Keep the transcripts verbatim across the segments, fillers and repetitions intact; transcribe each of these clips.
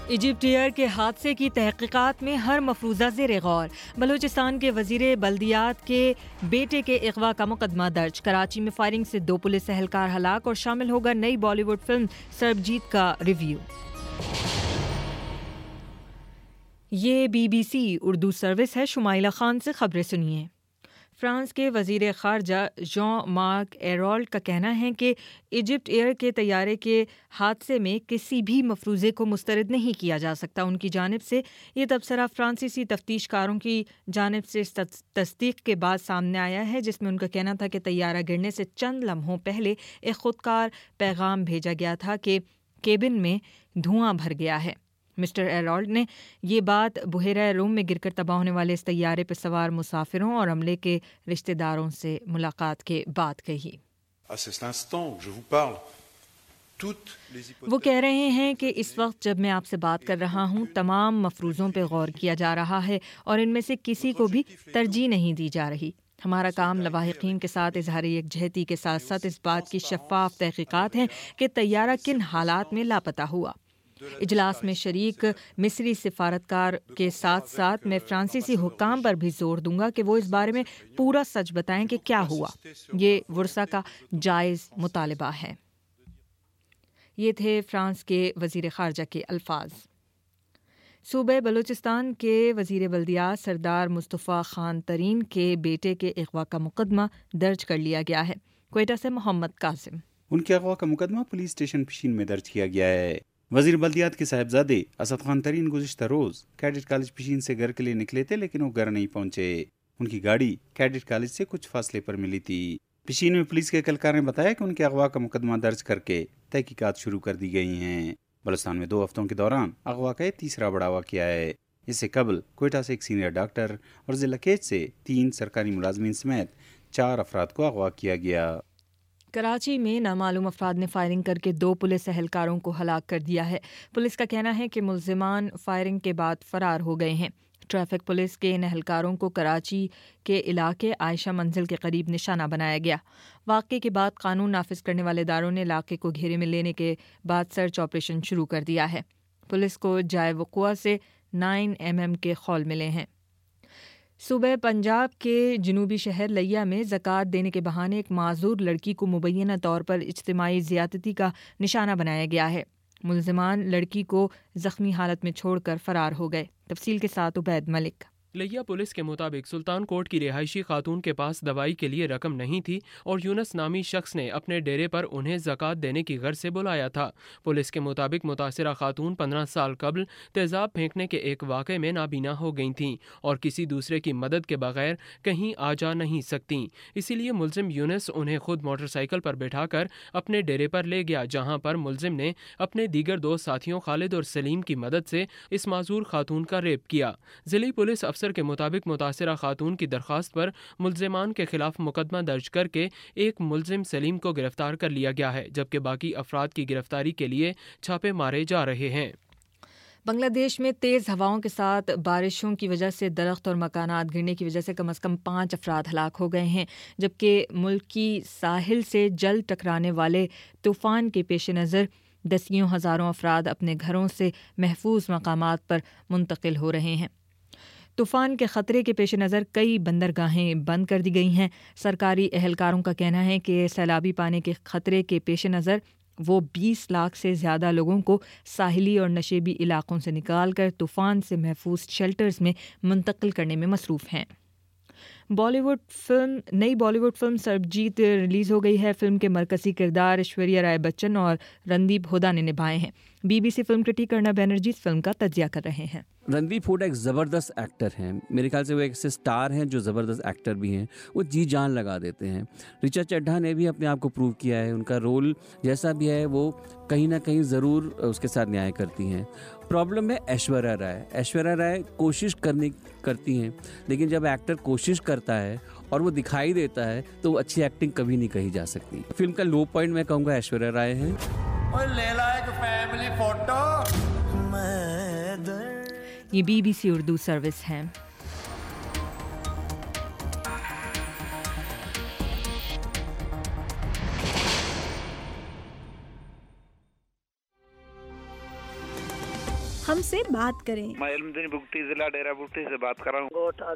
Egypt year کے حادثے کی تحقیقات میں ہر مفروضہ زیر غور. بلوچستان کے وزیر بلدیات کے بیٹے کے اغوا کا مقدمہ درج. کراچی میں فائرنگ سے دو پولیس اہلکار ہلاک اور شامل ہوگا نئی بالی ووڈ فلم سربجیت کا ریویو. یہ B B C Urdu service ہے. شمائلہ خان سے خبریں سنیے. فرانس کے وزیر خارجہ ژان مارک ایرولڈ کا کہنا ہے کہ ایجپٹ ایئر کے طیارے کے حادثے میں کسی بھی مفروضے کو مسترد نہیں کیا جا سکتا. ان کی جانب سے یہ تبصرہ فرانسیسی تفتیش کاروں کی جانب سے تصدیق کے بعد سامنے آیا ہے، جس میں ان کا کہنا تھا کہ طیارہ گرنے سے چند لمحوں پہلے ایک خودکار پیغام بھیجا گیا تھا کہ کیبن میں دھواں بھر گیا ہے. مسٹر ایرولڈ نے یہ بات بحیرہ روم میں گر کر تباہ ہونے والے اس طیارے پر سوار مسافروں اور عملے کے رشتہ داروں سے ملاقات کے بعد کہی. وہ کہہ رہے ہیں کہ اس وقت جب میں آپ سے بات کر رہا ہوں تمام مفروضوں پہ غور کیا جا رہا ہے اور ان میں سے کسی کو بھی ترجیح نہیں دی جا رہی. ہمارا کام لواحقین کے ساتھ اظہار یکجہتی کے ساتھ ساتھ اس بات کی شفاف تحقیقات ہیں کہ طیارہ کن حالات میں لاپتہ ہوا. اجلاس میں شریک مصری سفارتکار کے ساتھ ساتھ میں فرانسیسی حکام پر بھی زور دوں گا کہ وہ اس بارے میں پورا سچ بتائیں کہ کیا ہوا. یہ ورثہ کا جائز مطالبہ ہے. یہ تھے فرانس کے وزیر خارجہ کے الفاظ. صوبہ بلوچستان کے وزیر بلدیات سردار مصطفیٰ خان ترین کے بیٹے کے اغوا کا مقدمہ درج کر لیا گیا ہے. کوئٹہ سے محمد قاسم. ان کے اغوا کا مقدمہ پولیس اسٹیشن پشین میں درج کیا گیا ہے. وزیر بلدیات کے صاحبزادے اسد خان ترین گزشتہ روز کیڈٹ کالج پشین سے گھر کے لیے نکلے تھے، لیکن وہ گھر نہیں پہنچے. ان کی گاڑی کیڈٹ کالج سے کچھ فاصلے پر ملی تھی. پشین میں پولیس کے اہلکار نے بتایا کہ ان کے اغوا کا مقدمہ درج کر کے تحقیقات شروع کر دی گئی ہیں. بلوچستان میں دو ہفتوں کے دوران اغوا کا یہ تیسرا بڑا واقعہ ہے. اس سے قبل کوئٹہ سے ایک سینئر ڈاکٹر اور ضلع کیچ سے تین سرکاری ملازمین سمیت چار افراد کو اغوا کیا گیا. کراچی میں نامعلوم افراد نے فائرنگ کر کے دو پولیس اہلکاروں کو ہلاک کر دیا ہے. پولیس کا کہنا ہے کہ ملزمان فائرنگ کے بعد فرار ہو گئے ہیں. ٹریفک پولیس کے ان اہلکاروں کو کراچی کے علاقے عائشہ منزل کے قریب نشانہ بنایا گیا. واقعے کے بعد قانون نافذ کرنے والے اداروں نے علاقے کو گھیرے میں لینے کے بعد سرچ آپریشن شروع کر دیا ہے. پولیس کو جائے وقوع سے نائن ایم ایم کے خول ملے ہیں. صوبہ پنجاب کے جنوبی شہر لیا میں زکوٰۃ دینے کے بہانے ایک معذور لڑکی کو مبینہ طور پر اجتماعی زیادتی کا نشانہ بنایا گیا ہے. ملزمان لڑکی کو زخمی حالت میں چھوڑ کر فرار ہو گئے. تفصیل کے ساتھ عبید ملک. لیا پولیس کے مطابق سلطان کوٹ کی رہائشی خاتون کے پاس دوائی کے لیے رقم نہیں تھی اور یونس نامی شخص نے اپنے ڈیرے پر انہیں زکوٰۃ دینے کی غرض سے بلایا تھا. پولیس کے مطابق متاثرہ خاتون پندرہ سال قبل تیزاب پھینکنے کے ایک واقعے میں نابینا ہو گئی تھیں اور کسی دوسرے کی مدد کے بغیر کہیں آ جا نہیں سکتیں. اسی لیے ملزم یونس انہیں خود موٹر سائیکل پر بٹھا کر اپنے ڈیرے پر لے گیا، جہاں پر ملزم نے اپنے دیگر دو ساتھیوں خالد اور سلیم کی مدد سے اس معذور خاتون کا ریپ کیا. ضلعی پولیس افسر کے مطابق متاثرہ خاتون کی درخواست پر ملزمان کے خلاف مقدمہ درج کر کے ایک ملزم سلیم کو گرفتار کر لیا گیا ہے، جبکہ باقی افراد کی گرفتاری کے لیے چھاپے مارے جا رہے ہیں. بنگلہ دیش میں تیز ہواؤں کے ساتھ بارشوں کی وجہ سے درخت اور مکانات گرنے کی وجہ سے کم از کم پانچ افراد ہلاک ہو گئے ہیں، جبکہ ملک کی ساحل سے جلد ٹکرانے والے طوفان کے پیش نظر دسیوں ہزاروں افراد اپنے گھروں سے محفوظ مقامات پر منتقل ہو رہے ہیں. طوفان کے خطرے کے پیش نظر کئی بندرگاہیں بند کر دی گئی ہیں. سرکاری اہلکاروں کا کہنا ہے کہ سیلابی پانی کے خطرے کے پیش نظر وہ بیس لاکھ سے زیادہ لوگوں کو ساحلی اور نشیبی علاقوں سے نکال کر طوفان سے محفوظ شیلٹرز میں منتقل کرنے میں مصروف ہیں. بالی ووڈ فلم نئی Bollywood film Sarabjit release ہو گئی ہے. فلم کے مرکزی کردار ایشوریا رائے بچن اور رندیپ ہودا نے نبھائے ہیں. B B C film critic کرنا بینرجی اس فلم کا تجزیہ کر رہے ہیں. رندیپ ہوڈا ایک زبردست ایکٹر ہیں. میرے خیال سے وہ ایک ایسے اسٹار ہیں جو زبردست ایکٹر بھی ہیں. وہ جی جان لگا دیتے ہیں. رچا چڈھا نے بھی اپنے آپ کو پروو کیا ہے. ان کا رول جیسا بھی ہے وہ کہیں نہ کہیں ضرور اس کے ساتھ نیائے کرتی ہیں. پرابلم ہے ایشوریا رائے. ایشوریا رائے کوشش کرنے کرتی ہیں، لیکن جب ایکٹر کوشش کرتا ہے اور وہ دکھائی دیتا ہے تو وہ اچھی ایکٹنگ کبھی نہیں کہی جا سکتی. فلم کا لو پوائنٹ میں کہوں گا ایشوریا رائے ہیں. یہ B B C Urdu service ہے. ہم سے بات کریں۔ میں علمدین بگٹی ضلع ڈیرہ بگٹی سے بات کر رہا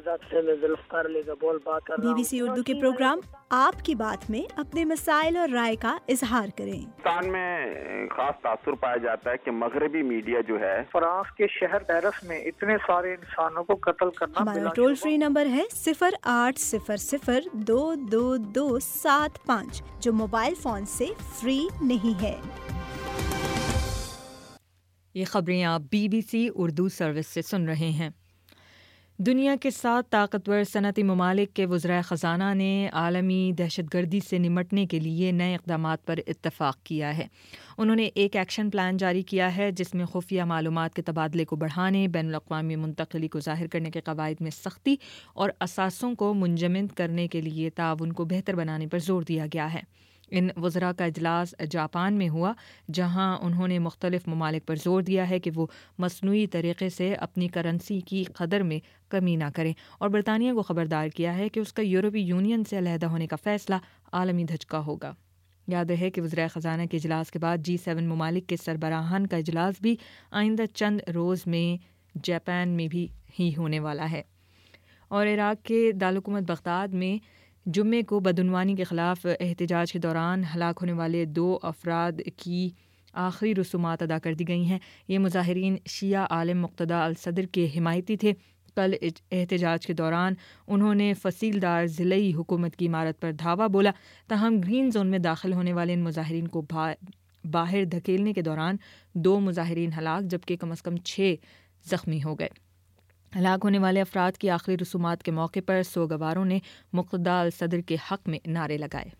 ہوں۔ بی بی سی اردو کے پروگرام آپ کی بات میں اپنے مسائل اور رائے کا اظہار کریں۔ پاکستان میں خاص تاثر پایا جاتا ہے کہ مغربی میڈیا جو ہے فرانس کے شہر پیرس میں اتنے سارے انسانوں کو قتل کرنا۔ ہمارا ٹول فری نمبر ہے صفر آٹھ صفر صفر دو دو دو سات پانچ، جو موبائل فون سے فری نہیں ہے۔ یہ خبریں آپ B B C Urdu service سے سن رہے ہیں۔ دنیا کے سات طاقتور صنعتی ممالک کے وزرائے خزانہ نے عالمی دہشت گردی سے نمٹنے کے لیے نئے اقدامات پر اتفاق کیا ہے۔ انہوں نے ایک ایکشن پلان جاری کیا ہے جس میں خفیہ معلومات کے تبادلے کو بڑھانے، بین الاقوامی منتقلی کو ظاہر کرنے کے قواعد میں سختی اور اثاثوں کو منجمد کرنے کے لیے تعاون کو بہتر بنانے پر زور دیا گیا ہے۔ ان وزراء کا اجلاس جاپان میں ہوا، جہاں انہوں نے مختلف ممالک پر زور دیا ہے کہ وہ مصنوعی طریقے سے اپنی کرنسی کی قدر میں کمی نہ کریں، اور برطانیہ کو خبردار کیا ہے کہ اس کا یورپی یونین سے علیحدہ ہونے کا فیصلہ عالمی دھچکا ہوگا۔ یاد رہے کہ وزرائے خزانہ کے اجلاس کے بعد جی سیون ممالک کے سربراہان کا اجلاس بھی آئندہ چند روز میں جاپان میں بھی ہی ہونے والا ہے۔ اور عراق کے دارالحکومت بغداد میں جمعے کو بدعنوانی کے خلاف احتجاج کے دوران ہلاک ہونے والے دو افراد کی آخری رسومات ادا کر دی گئی ہیں۔ یہ مظاہرین شیعہ عالم مقتدی الصدر کے حمایتی تھے۔ کل احتجاج کے دوران انہوں نے فصیل دار ضلعی حکومت کی عمارت پر دھاوا بولا، تاہم گرین زون میں داخل ہونے والے ان مظاہرین کو باہر دھکیلنے کے دوران دو مظاہرین ہلاک جبکہ کم از کم چھ زخمی ہو گئے۔ ہلاک ہونے والے افراد کی آخری رسومات کے موقع پر سوگواروں نے مقتدی الصدر کے حق میں نعرے لگائے۔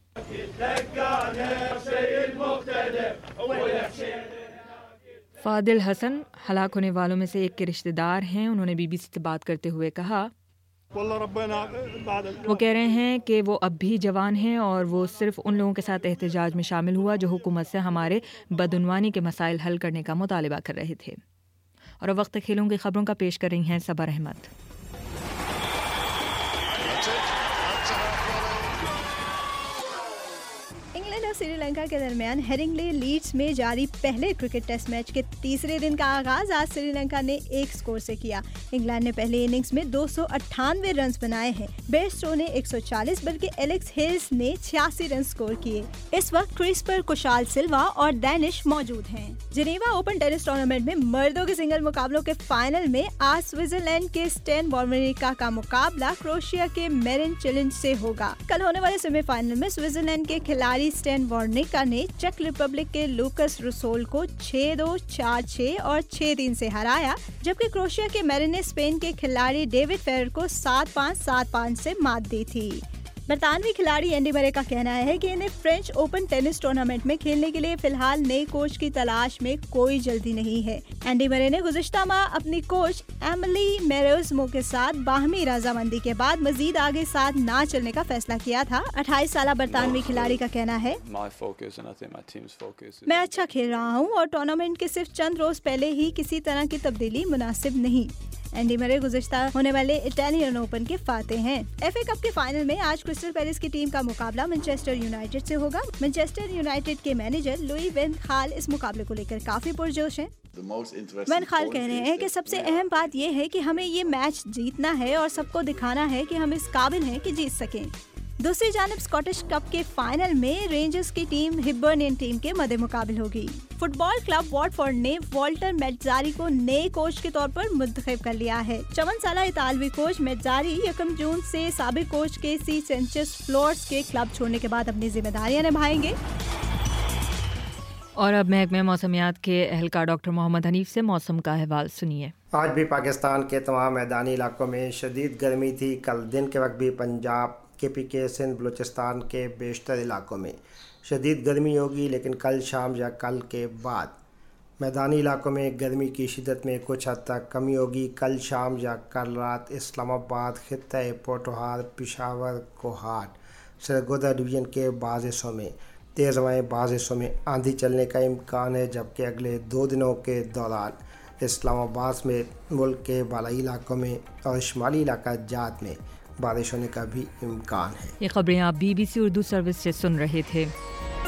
فاضل حسن ہلاک ہونے والوں میں سے ایک کے رشتہ دار ہیں۔ انہوں نے بی بی سی سے بات کرتے ہوئے کہا، وہ کہہ رہے ہیں کہ وہ اب بھی جوان ہیں اور وہ صرف ان لوگوں کے ساتھ احتجاج میں شامل ہوا جو حکومت سے ہمارے بدعنوانی کے مسائل حل کرنے کا مطالبہ کر رہے تھے۔ اور اب وقت کھیلوں کی خبروں کا پیش کر رہی ہیں صبر احمد۔ انگلینڈ اور سری لنکا کے درمیان ہیڈنگلے لیڈز میں جاری پہلے کرکٹ ٹیسٹ میچ کے تیسرے دن کا آغاز آج سری لنکا نے ایک سکور سے کیا۔ انگلینڈ نے پہلے اننگز میں دو سو اٹھانوے رنز بنائے ہیں، بیئرسٹو نے ایک سو چالیس بلکہ ایلیکس ہیلز نے چھیاسی رن سکور کیے۔ اس وقت کریس پر کشال سلوا اور ڈینش موجود ہیں۔ جنیوا اوپن ٹینس ٹورنامنٹ میں مردوں کے سنگل مقابلوں کے فائنل میں آج سوئٹزرلینڈ کے اسٹین وارنیکا کا مقابلہ کروشیا کے میرن چیلنج سے ہوگا۔ کل ہونے والے سیمی فائنل میں سوئٹزرلینڈ کے کھلاڑی اسٹین وارنیکا نے چیک ریپبلک کے لوکس رسول کو چھ دو، چار چھ اور چھ تین سے ہرایا، جبکہ کروشیا کے میرن نے اسپین کے کھلاڑی ڈیوڈ فیرر کو سات پانچ سات پانچ سے مات دی تھی۔ برطانوی کھلاڑی اینڈی مرے کا کہنا ہے کہ انہیں فرینچ اوپن ٹینس ٹورنامنٹ میں کھیلنے کے لیے فی الحال نئے کوچ کی تلاش میں کوئی جلدی نہیں ہے۔ اینڈی مرے نے گزشتہ ماہ اپنی کوچ ایملی میروزمو کے ساتھ باہمی رضامندی کے بعد مزید آگے ساتھ نہ چلنے کا فیصلہ کیا تھا۔ اٹھائیس سالہ برطانوی کھلاڑی کا کہنا ہے، میں اچھا کھیل رہا ہوں اور ٹورنامنٹ کے صرف چند روز پہلے ہی کسی طرح کی تبدیلی مناسب نہیں۔ اینڈی مرے گزشتہ ہونے والے اٹالین اوپن کے فاتح ہیں۔ ایف اے کپ کے فائنل میں آج کرسٹل پیلس کی ٹیم کا مقابلہ مانچسٹر یونائیٹڈ سے ہوگا۔ مانچسٹر یونائیٹڈ کے مینیجر لوئی وین خال اس مقابلے کو لے کر کافی پرجوش ہیں۔ وین خال کہہ رہے ہیں کہ سب سے اہم بات یہ ہے کہ ہمیں یہ میچ جیتنا ہے اور سب کو دکھانا ہے کہ ہم اس قابل ہیں کہ جیت سکیں۔ دوسری جانب اسکاٹش کپ کے فائنل میں رینجرز کی ٹیم ہبرنین ٹیم کے مد مقابل ہوگی۔ فٹ بال کلب واٹفورڈ نے والٹر میٹزاری کو نئے کوچ کے طور پر منتخب کر لیا ہے۔ چون سالہ اطالوی کوچ میٹزاری یکم جون سے سابق کوچ کے سی سینچس فلورس کے کلب چھوڑنے کے بعد اپنی ذمہ داریاں نبھائیں گے۔ اور اب محکمہ موسمیات کے اہلکار ڈاکٹر محمد حنیف سے موسم کا احوال سنیے۔ آج بھی پاکستان کے تمام میدانی علاقوں میں شدید گرمی تھی۔ کل دن کے وقت بھی پنجاب، کے پی کے، سندھ، بلوچستان کے بیشتر علاقوں میں شدید گرمی ہوگی، لیکن کل شام یا کل کے بعد میدانی علاقوں میں گرمی کی شدت میں کچھ حد تک کمی ہوگی۔ کل شام یا کل رات اسلام آباد، خطۂ پوٹوہار، پشاور، کوہاٹ، سرگودا ڈویژن کے بعض حصوں میں تیز ہوائیں، بعض حصوں میں آندھی چلنے کا امکان ہے، جبکہ اگلے دو دنوں کے دوران اسلام آباد میں ملک کے بالائی علاقوں میں اور شمالی علاقہ جات میں بارش ہونے کا بھی امکان ہے۔ یہ خبریں آپ B B C Urdu service سے سن رہے تھے۔